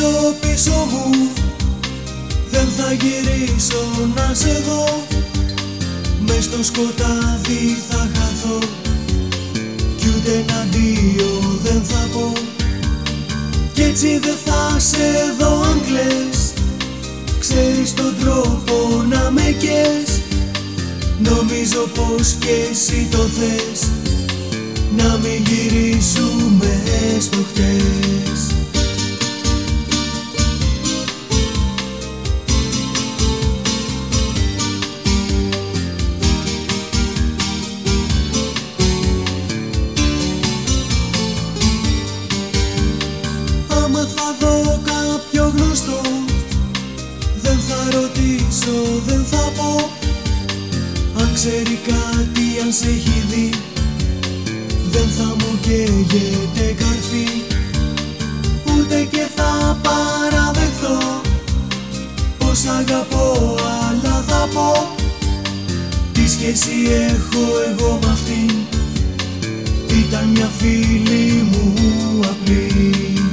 κοιτάζω πίσω μου, δεν θα γυρίσω να σε δω. Μες στο σκοτάδι θα χαθώ κι ούτε ένα αντίο δεν θα πω. Κι έτσι δεν θα σε δω αν κλαις, ξέρεις τον τρόπο να με καις. Νομίζω πως κι εσύ το θες, να μην γυρίσουμε στο χτες. Άμα θα δω κάποιο γνωστό, δεν θα ρωτήσω, δεν θα πω. Αν ξέρει κάτι, αν σε έχει δει, δεν θα μου καίγεται καρφί. Ούτε και θα παραδεχθώ πως αγαπώ, αλλά θα πω τι σχέση έχω εγώ μ' αυτήν, ήταν μια φίλη μου απλή.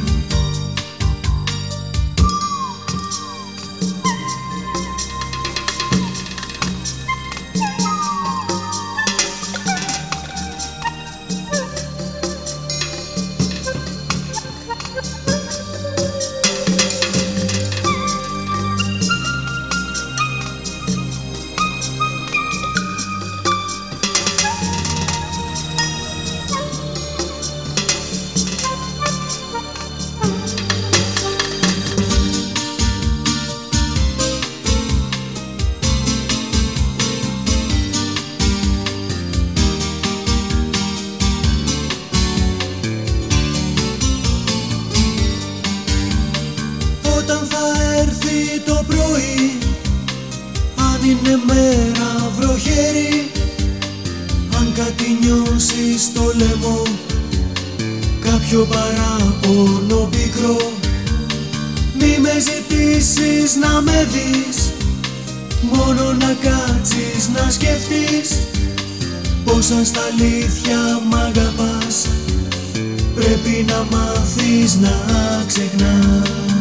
Όταν θα έρθει το πρωί, αν είναι μέρα βροχερή, αν κάτι νιώσεις στο λαιμό, κάποιο παράπονο πικρό, μη με ζητήσεις να με δεις, μόνο να κάτσεις να σκεφτείς πως αν στα αλήθεια μ' αγαπάς, πρέπει να μάθεις να ξεχνάς.